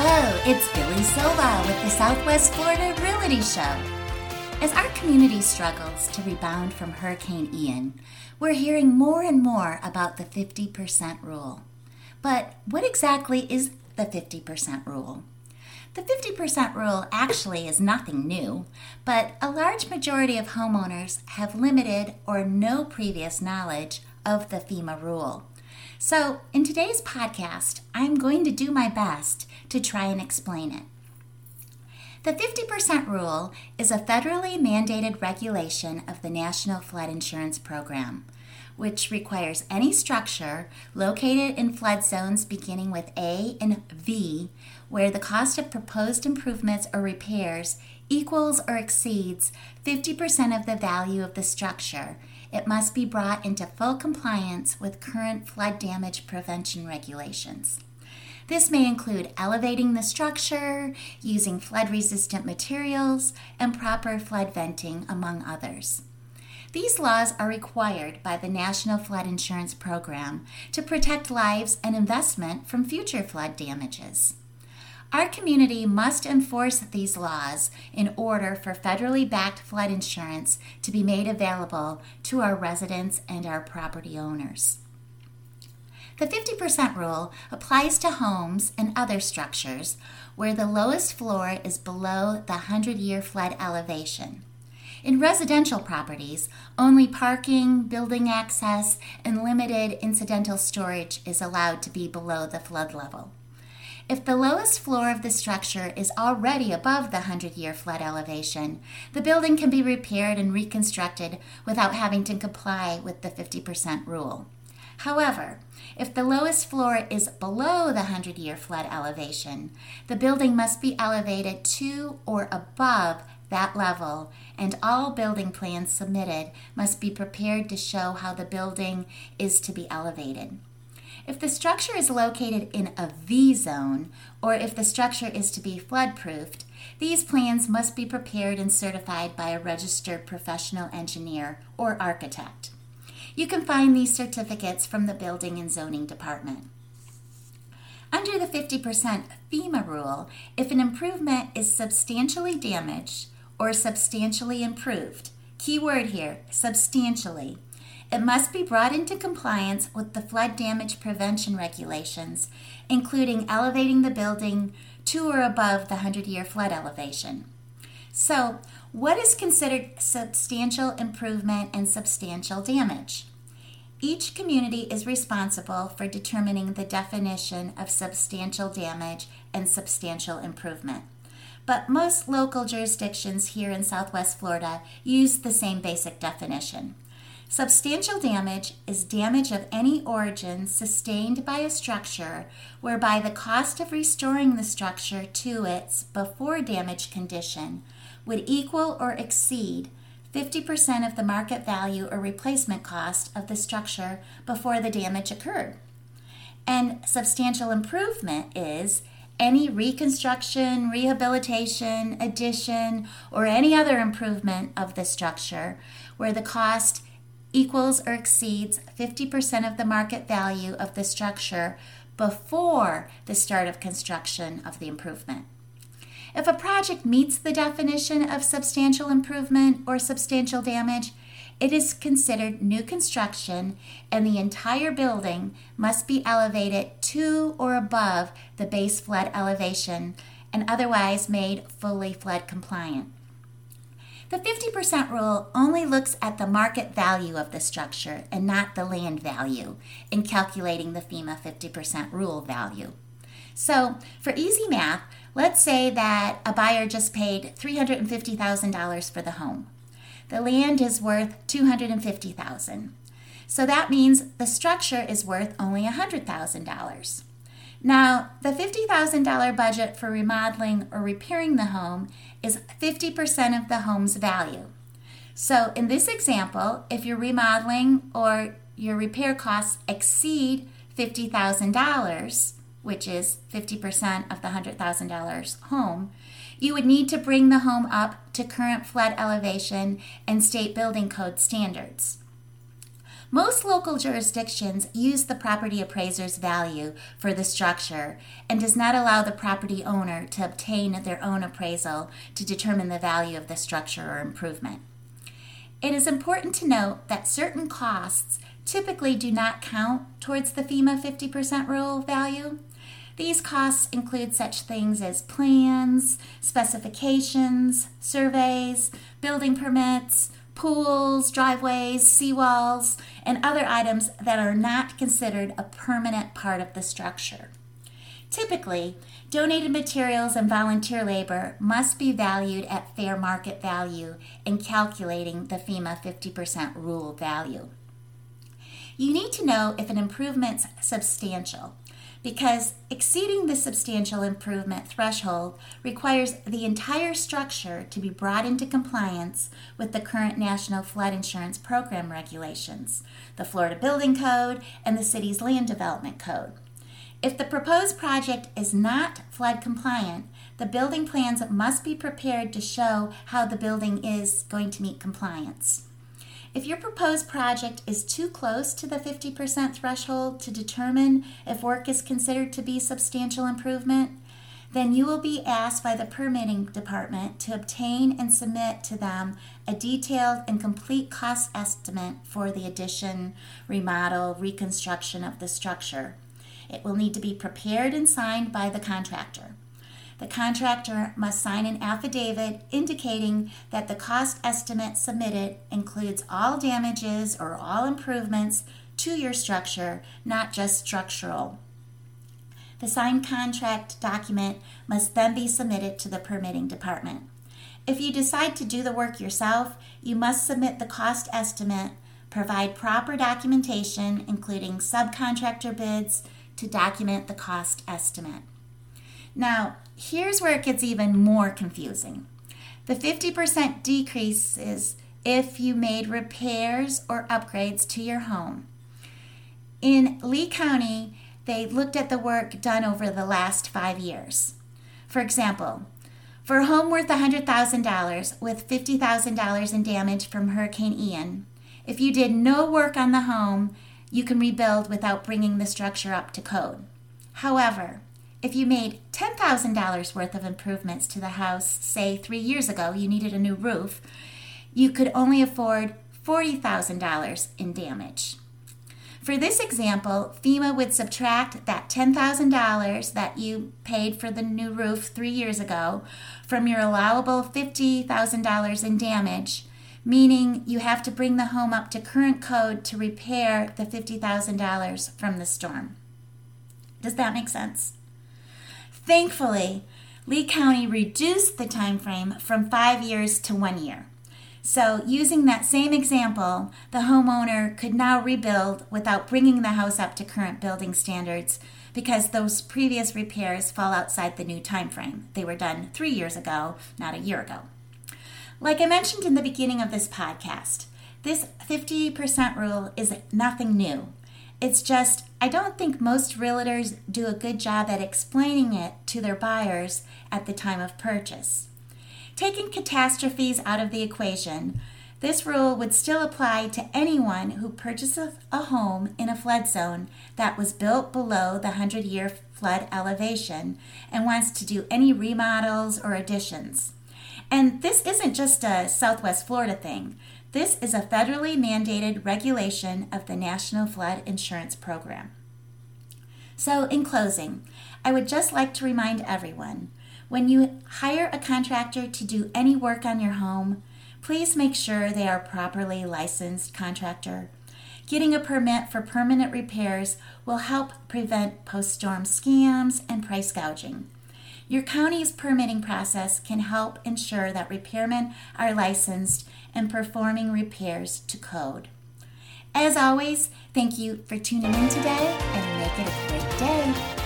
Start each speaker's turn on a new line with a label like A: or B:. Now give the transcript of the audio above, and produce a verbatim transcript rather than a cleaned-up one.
A: Hello, it's Billy Silva with the Southwest Florida Realty Show. As our community struggles to rebound from Hurricane Ian, we're hearing more and more about the fifty percent rule. But what exactly is the fifty percent rule? The fifty percent rule actually is nothing new, but a large majority of homeowners have limited or no previous knowledge of the FEMA rule. So, in today's podcast, I'm going to do my best to try and explain it. The fifty percent rule is a federally mandated regulation of the National Flood Insurance Program, which requires any structure located in flood zones beginning with A and V, where the cost of proposed improvements or repairs equals or exceeds fifty percent of the value of the structure. It must be brought into full compliance with current flood damage prevention regulations. This may include elevating the structure, using flood-resistant materials, and proper flood venting, among others. These laws are required by the National Flood Insurance Program to protect lives and investment from future flood damages. Our community must enforce these laws in order for federally backed flood insurance to be made available to our residents and our property owners. The fifty percent rule applies to homes and other structures where the lowest floor is below the hundred-year flood elevation. In residential properties, only parking, building access, and limited incidental storage is allowed to be below the flood level. If the lowest floor of the structure is already above the hundred-year flood elevation, the building can be repaired and reconstructed without having to comply with the fifty percent rule. However, if the lowest floor is below the hundred-year flood elevation, the building must be elevated to or above that level, and all building plans submitted must be prepared to show how the building is to be elevated. If the structure is located in a V zone, or if the structure is to be flood-proofed, these plans must be prepared and certified by a registered professional engineer or architect. You can find these certificates from the Building and Zoning Department. Under the fifty percent FEMA rule, if an improvement is substantially damaged or substantially improved, key word here, substantially, it must be brought into compliance with the flood damage prevention regulations, including elevating the building to or above the hundred-year flood elevation. So, what is considered substantial improvement and substantial damage? Each community is responsible for determining the definition of substantial damage and substantial improvement. But most local jurisdictions here in Southwest Florida use the same basic definition. Substantial damage is damage of any origin sustained by a structure whereby the cost of restoring the structure to its before damage condition would equal or exceed fifty percent of the market value or replacement cost of the structure before the damage occurred. And substantial improvement is any reconstruction, rehabilitation, addition, or any other improvement of the structure where the cost equals or exceeds fifty percent of the market value of the structure before the start of construction of the improvement. If a project meets the definition of substantial improvement or substantial damage, it is considered new construction and the entire building must be elevated to or above the base flood elevation and otherwise made fully flood compliant. The fifty percent rule only looks at the market value of the structure and not the land value in calculating the FEMA fifty percent rule value. So, for easy math, let's say that a buyer just paid three hundred fifty thousand dollars for the home. The land is worth two hundred fifty thousand dollars. So that means the structure is worth only one hundred thousand dollars. Now, the fifty thousand dollars budget for remodeling or repairing the home is fifty percent of the home's value. So in this example, if your remodeling or your repair costs exceed fifty thousand dollars, which is fifty percent of the one hundred thousand dollars home, you would need to bring the home up to current flood elevation and state building code standards. Most local jurisdictions use the property appraiser's value for the structure and does not allow the property owner to obtain their own appraisal to determine the value of the structure or improvement. It is important to note that certain costs typically do not count towards the FEMA fifty percent rule value. These costs include such things as plans, specifications, surveys, building permits, pools, driveways, seawalls, and other items that are not considered a permanent part of the structure. Typically, donated materials and volunteer labor must be valued at fair market value in calculating the FEMA fifty percent rule value. You need to know if an improvement's substantial, because exceeding the substantial improvement threshold requires the entire structure to be brought into compliance with the current National Flood Insurance Program regulations, the Florida Building Code, and the city's Land Development Code. If the proposed project is not flood compliant, the building plans must be prepared to show how the building is going to meet compliance. If your proposed project is too close to the fifty percent threshold to determine if work is considered to be substantial improvement, then you will be asked by the permitting department to obtain and submit to them a detailed and complete cost estimate for the addition, remodel, reconstruction of the structure. It will need to be prepared and signed by the contractor. The contractor must sign an affidavit indicating that the cost estimate submitted includes all damages or all improvements to your structure, not just structural. The signed contract document must then be submitted to the permitting department. If you decide to do the work yourself, you must submit the cost estimate, provide proper documentation, including subcontractor bids, to document the cost estimate. Now, here's where it gets even more confusing. The fifty percent decreases if you made repairs or upgrades to your home. In Lee County, they looked at the work done over the last five years. For example, for a home worth one hundred thousand dollars with fifty thousand dollars in damage from Hurricane Ian, if you did no work on the home, you can rebuild without bringing the structure up to code. However, if you made ten thousand dollars worth of improvements to the house, say three years ago, you needed a new roof, you could only afford forty thousand dollars in damage. For this example, FEMA would subtract that ten thousand dollars that you paid for the new roof three years ago from your allowable fifty thousand dollars in damage, meaning you have to bring the home up to current code to repair the fifty thousand dollars from the storm. Does that make sense? Thankfully, Lee County reduced the time frame from five years to one year. So using that same example, the homeowner could now rebuild without bringing the house up to current building standards because those previous repairs fall outside the new time frame. They were done three years ago, not a year ago. Like I mentioned in the beginning of this podcast, this fifty percent rule is nothing new. It's just, I don't think most realtors do a good job at explaining it to their buyers at the time of purchase. Taking catastrophes out of the equation, this rule would still apply to anyone who purchases a home in a flood zone that was built below the hundred-year flood elevation and wants to do any remodels or additions. And this isn't just a Southwest Florida thing. This is a federally mandated regulation of the National Flood Insurance Program. So in closing, I would just like to remind everyone, when you hire a contractor to do any work on your home, please make sure they are a properly licensed contractor. Getting a permit for permanent repairs will help prevent post-storm scams and price gouging. Your county's permitting process can help ensure that repairmen are licensed and performing repairs to code. As always, thank you for tuning in today and make it a great day.